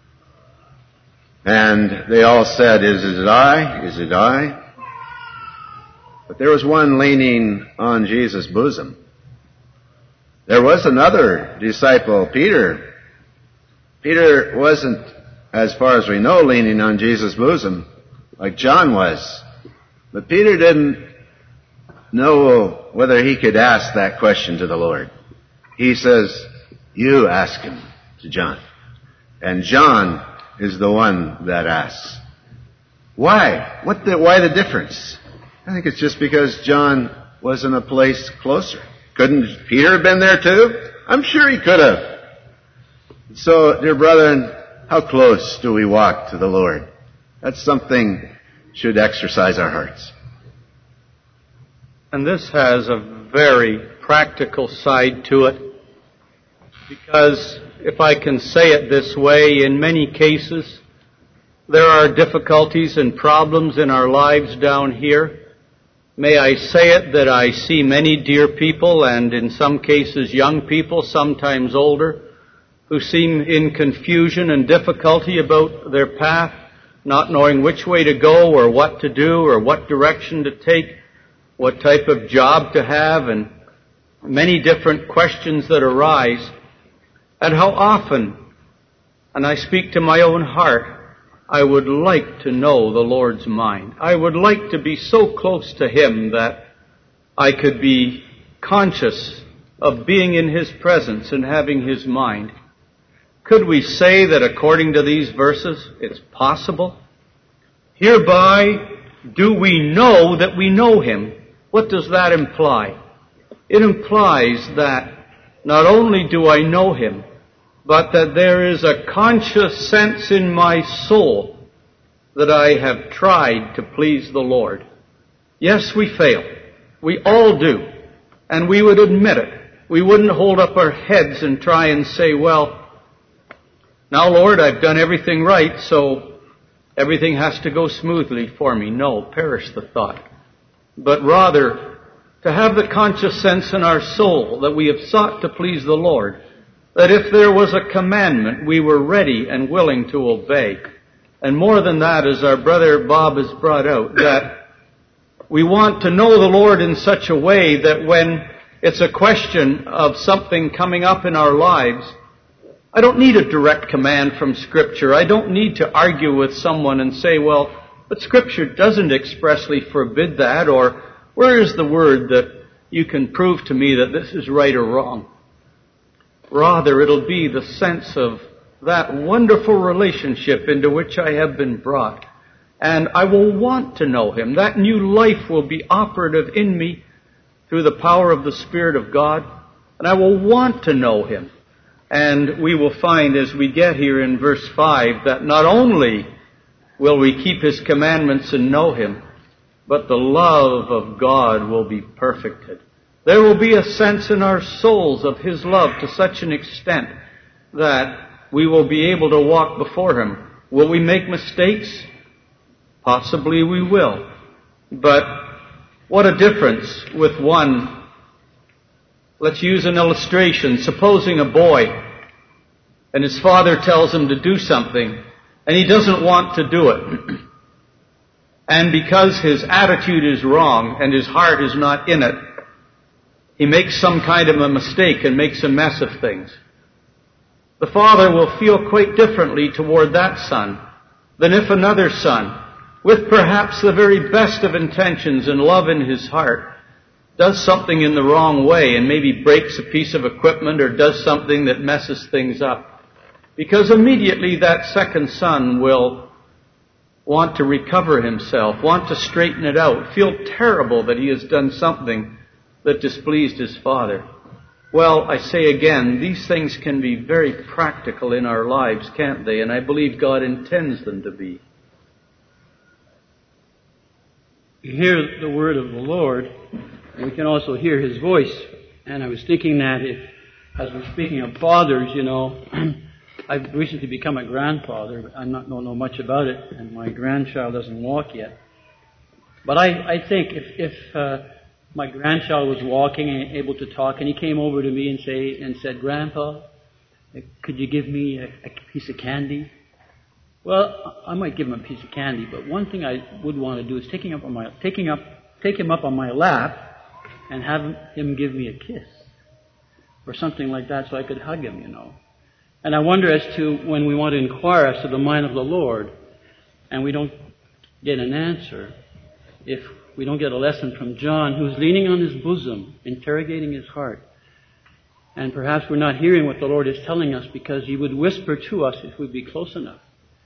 Speaker 1: And they all said, "Is it I? Is it I?" But there was one leaning on Jesus' bosom. There was another disciple, Peter. Peter wasn't, as far as we know, leaning on Jesus' bosom like John was. But Peter didn't know whether he could ask that question to the Lord. He says, "You ask him," to John. And John is the one that asks. Why? What the, why the difference? I think it's just because John was in a place closer. Couldn't Peter have been there too? I'm sure he could have. So, dear brethren, how close do we walk to the Lord? That's something should exercise our hearts.
Speaker 2: And this has a very practical side to it, because if I can say it this way, in many cases, there are difficulties and problems in our lives down here. May I say it that I see many dear people, and in some cases young people, sometimes older, who seem in confusion and difficulty about their path, not knowing which way to go or what to do or what direction to take, what type of job to have, and many different questions that arise. And how often, and I speak to my own heart, I would like to know the Lord's mind. I would like to be so close to Him that I could be conscious of being in His presence and having His mind. Could we say that according to these verses, it's possible? Hereby do we know that we know Him. What does that imply? It implies that not only do I know Him, but that there is a conscious sense in my soul that I have tried to please the Lord. Yes, we fail. We all do. And we would admit it. We wouldn't hold up our heads and try and say, well, now, Lord, I've done everything right, so everything has to go smoothly for me. No, perish the thought. But rather, to have the conscious sense in our soul that we have sought to please the Lord, that if there was a commandment, we were ready and willing to obey. And more than that, as our brother Bob has brought out, that we want to know the Lord in such a way that when it's a question of something coming up in our lives, I don't need a direct command from Scripture. I don't need to argue with someone and say, well, but Scripture doesn't expressly forbid that, or where is the word that you can prove to me that this is right or wrong? Rather, it'll be the sense of that wonderful relationship into which I have been brought. And I will want to know Him. That new life will be operative in me through the power of the Spirit of God. And I will want to know Him. And we will find as we get here in verse five that not only will we keep His commandments and know Him, but the love of God will be perfected. There will be a sense in our souls of His love to such an extent that we will be able to walk before Him. Will we make mistakes? Possibly we will. But what a difference with one. Let's use an illustration. Supposing a boy and his father tells him to do something and he doesn't want to do it. And because his attitude is wrong and his heart is not in it, he makes some kind of a mistake and makes a mess of things. The father will feel quite differently toward that son than if another son, with perhaps the very best of intentions and love in his heart, does something in the wrong way and maybe breaks a piece of equipment or does something that messes things up. Because immediately that second son will want to recover himself, want to straighten it out, feel terrible that he has done something that displeased his father. Well, I say again, these things can be very practical in our lives, can't they? And I believe God intends them to be.
Speaker 3: We hear the word of the Lord, and we can also hear His voice. And I was thinking that if, as we're speaking of fathers, you know, I've recently become a grandfather, but I not, don't know much about it, and my grandchild doesn't walk yet. But I, I think if, if uh, my grandchild was walking and able to talk, and he came over to me and say and said, "Grandpa, could you give me a, a piece of candy?" Well, I might give him a piece of candy, but one thing I would want to do is taking up on my taking up take him up on my lap and have him give me a kiss or something like that, so I could hug him, you know. And I wonder as to when we want to inquire as to the mind of the Lord, and we don't get an answer, if we don't get a lesson from John, who's leaning on his bosom, interrogating his heart. And perhaps we're not hearing what the Lord is telling us because He would whisper to us if we'd be close enough.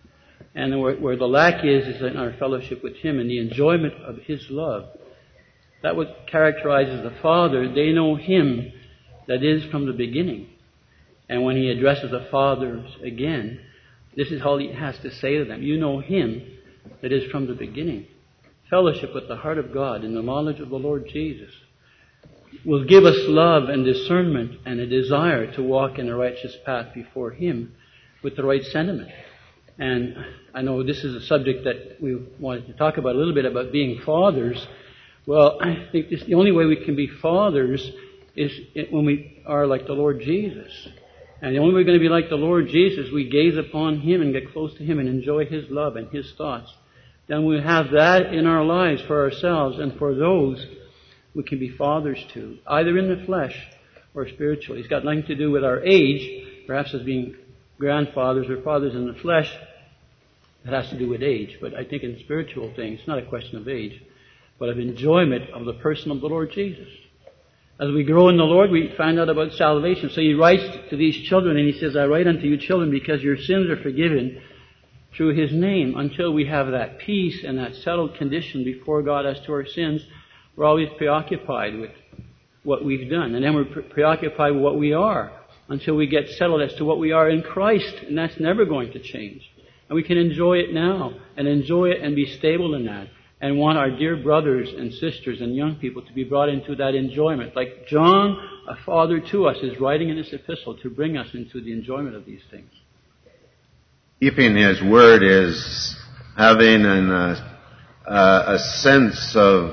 Speaker 3: And where, where the lack is, is in our fellowship with Him and the enjoyment of His love. That what characterizes the Father. They know Him that is from the beginning. And when He addresses the fathers again, this is all He has to say to them. You know Him that is from the beginning. Fellowship with the heart of God in the knowledge of the Lord Jesus will give us love and discernment and a desire to walk in a righteous path before Him with the right sentiment. And I know this is a subject that we wanted to talk about a little bit, about being fathers. Well, I think this, the only way we can be fathers is when we are like the Lord Jesus. And the only way we're going to be like the Lord Jesus, we gaze upon Him and get close to Him and enjoy His love and His thoughts. Then we have that in our lives for ourselves and for those we can be fathers to, either in the flesh or spiritually. It's got nothing to do with our age, perhaps as being grandfathers or fathers in the flesh. It has to do with age. But I think in spiritual things, it's not a question of age, but of enjoyment of the person of the Lord Jesus. As we grow in the Lord, we find out about salvation. So He writes to these children and He says, "I write unto you children because your sins are forgiven through His name." Until we have that peace and that settled condition before God as to our sins, we're always preoccupied with what we've done. And then we're pre- preoccupied with what we are until we get settled as to what we are in Christ. And that's never going to change. And we can enjoy it now and enjoy it and be stable in that. And want our dear brothers and sisters and young people to be brought into that enjoyment. Like John, a father to us, is writing in this epistle to bring us into the enjoyment of these things.
Speaker 1: Keeping His Word is having an, uh, uh, a sense of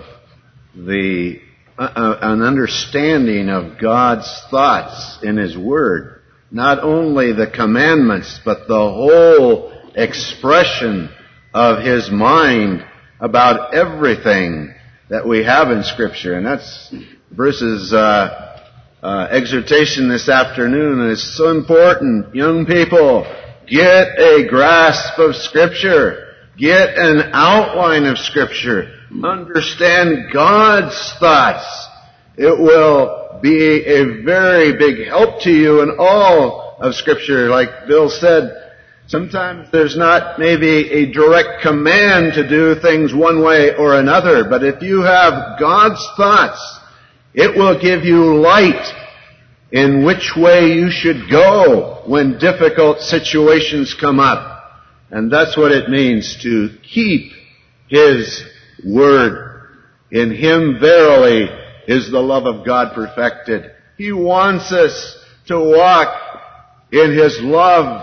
Speaker 1: the uh, an understanding of God's thoughts in His Word. Not only the commandments, but the whole expression of His mind about everything that we have in Scripture. And that's Bruce's uh, uh, exhortation this afternoon. It's so important. Young people, get a grasp of Scripture. Get an outline of Scripture. Understand God's thoughts. It will be a very big help to you in all of Scripture. Like Bill said, sometimes there's not maybe a direct command to do things one way or another, but if you have God's thoughts, it will give you light in which way you should go when difficult situations come up. And that's what it means to keep His Word. In Him verily is the love of God perfected. He wants us to walk in His love,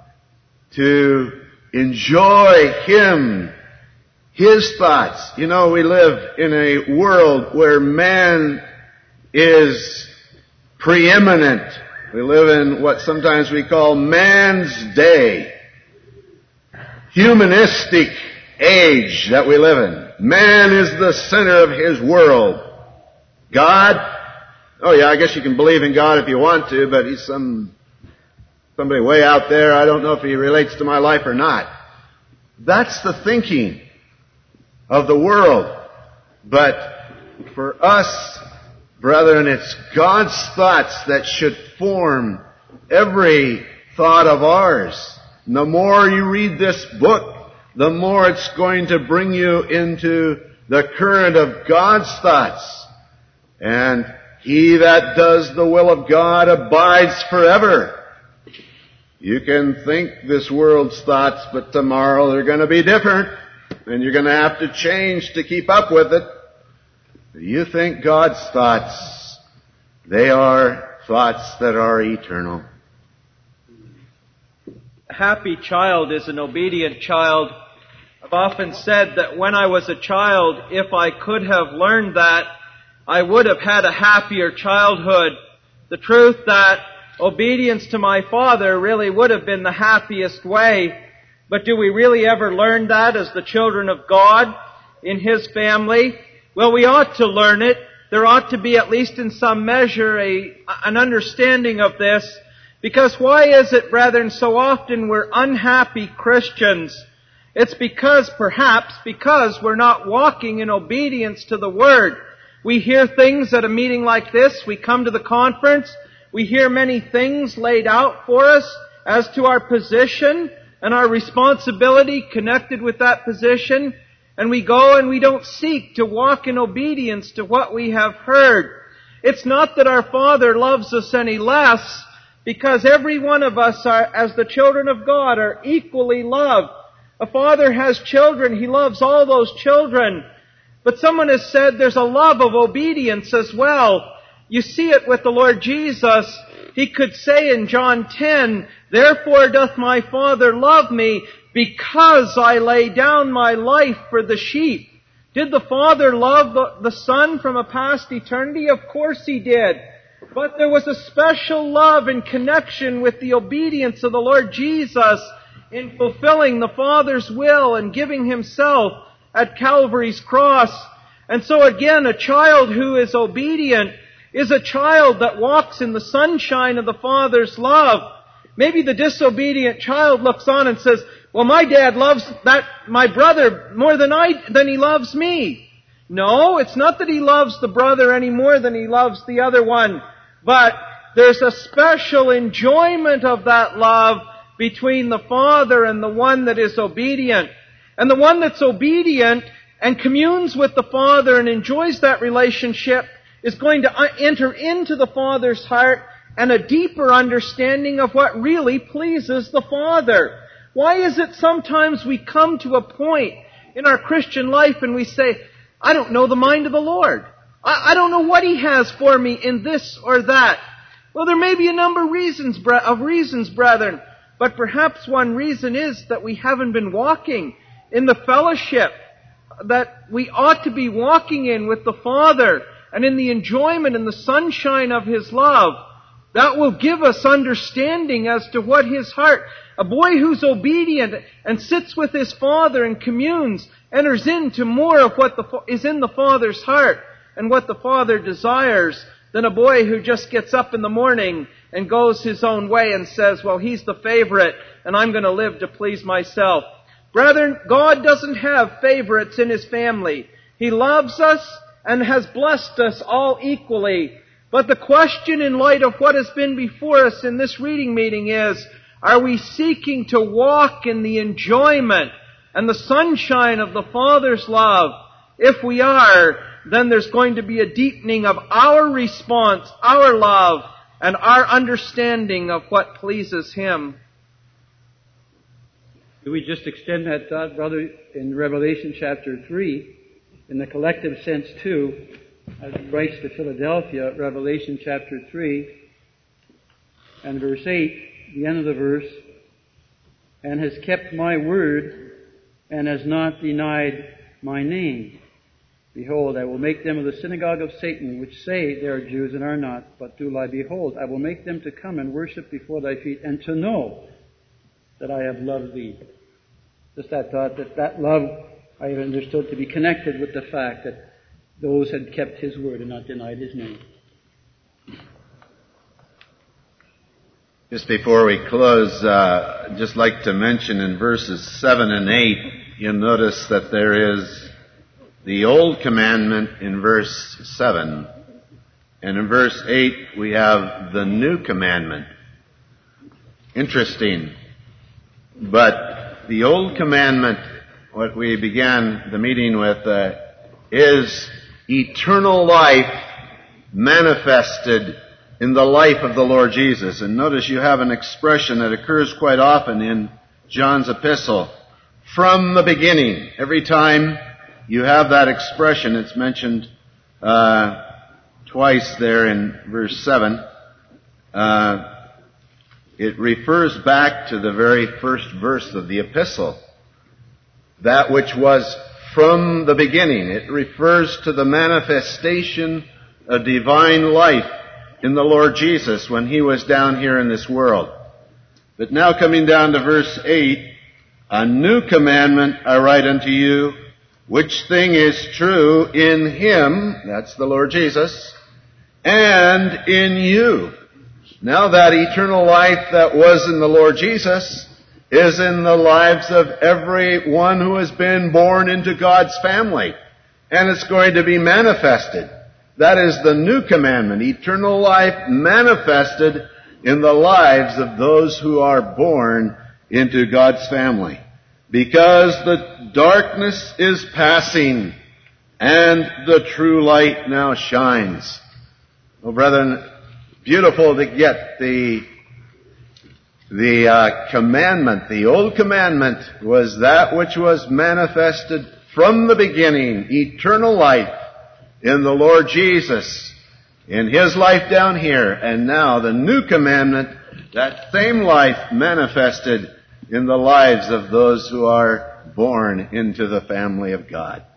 Speaker 1: to enjoy Him, His thoughts. You know, we live in a world where man is preeminent. We live in what sometimes we call man's day. Humanistic age that we live in. Man is the center of his world. God, oh yeah, I guess you can believe in God if you want to, but He's some somebody way out there. I don't know if He relates to my life or not. That's the thinking of the world. But for us, brethren, it's God's thoughts that should form every thought of ours. And the more you read this book, the more it's going to bring you into the current of God's thoughts. And he that does the will of God abides forever. You can think this world's thoughts, but tomorrow they're going to be different, and you're going to have to change to keep up with it. You think God's thoughts, they are thoughts that are eternal.
Speaker 7: A happy child is an obedient child. I've often said that when I was a child, if I could have learned that, I would have had a happier childhood. The truth that obedience to my father really would have been the happiest way. But do we really ever learn that as the children of God in His family? Well, we ought to learn it. There ought to be, at least in some measure, a, an understanding of this. Because why is it, brethren, so often we're unhappy Christians? It's because, perhaps, because we're not walking in obedience to the Word. We hear things at a meeting like this. We come to the conference. We hear many things laid out for us as to our position and our responsibility connected with that position. And we go and we don't seek to walk in obedience to what we have heard. It's not that our Father loves us any less, because every one of us are, as the children of God, are equally loved. A father has children. He loves all those children. But someone has said there's a love of obedience as well. You see it with the Lord Jesus. He could say in John ten, "Therefore doth my Father love me, because I lay down my life for the sheep." Did the Father love the, the Son from a past eternity? Of course He did. But there was a special love in connection with the obedience of the Lord Jesus in fulfilling the Father's will and giving Himself at Calvary's cross. And so again, a child who is obedient is a child that walks in the sunshine of the Father's love. Maybe the disobedient child looks on and says, "Well, my dad loves that my brother more than I than he loves me." No, it's not that he loves the brother any more than he loves the other one, but there's a special enjoyment of that love between the Father and the one that is obedient. And the one that's obedient and communes with the Father and enjoys that relationship is going to enter into the Father's heart and a deeper understanding of what really pleases the Father. Why is it sometimes we come to a point in our Christian life and we say, "I don't know the mind of the Lord. I, I don't know what He has for me in this or that." Well, there may be a number of reasons, of reasons, brethren, but perhaps one reason is that we haven't been walking in the fellowship that we ought to be walking in with the Father and in the enjoyment and the sunshine of His love. That will give us understanding as to what His heart. A boy who's obedient and sits with his Father and communes enters into more of what the, is in the Father's heart and what the Father desires than a boy who just gets up in the morning and goes his own way and says, "Well, he's the favorite and I'm going to live to please myself." Brethren, God doesn't have favorites in His family. He loves us and has blessed us all equally. But the question in light of what has been before us in this reading meeting is, are we seeking to walk in the enjoyment and the sunshine of the Father's love? If we are, then there's going to be a deepening of our response, our love, and our understanding of what pleases Him.
Speaker 4: Do we just extend that thought, brother, in Revelation chapter three, in the collective sense too, as He writes to Philadelphia, Revelation chapter three, and verse eight, the end of the verse, "and has kept my word, and has not denied my name. Behold, I will make them of the synagogue of Satan, which say they are Jews and are not, but do lie. Behold, I will make them to come and worship before thy feet, and to know that I have loved thee." Just that thought, that that love I have understood to be connected with the fact that those had kept His word and not denied His name.
Speaker 1: Just before we close, uh, I'd just like to mention in verses seven and eight, you'll notice that there is the old commandment in verse seven. And in verse eight, we have the new commandment. interesting. But the old commandment, what we began the meeting with, uh, is eternal life manifested in the life of the Lord Jesus. And notice you have an expression that occurs quite often in John's epistle. From the beginning. Every time you have that expression, it's mentioned uh, twice there in verse seven. Uh, it refers back to the very first verse of the epistle. That which was from the beginning. It refers to the manifestation of divine life in the Lord Jesus when He was down here in this world. But now coming down to verse eight, a new commandment I write unto you, which thing is true in Him, that's the Lord Jesus, and in you. Now that eternal life that was in the Lord Jesus is in the lives of everyone who has been born into God's family. And it's going to be manifested. That is the new commandment, eternal life manifested in the lives of those who are born into God's family. Because the darkness is passing and the true light now shines. Oh, brethren, beautiful to get the the uh, commandment. The old commandment was that which was manifested from the beginning, eternal life in the Lord Jesus, in His life down here. And now the new commandment, that same life manifested in the lives of those who are born into the family of God.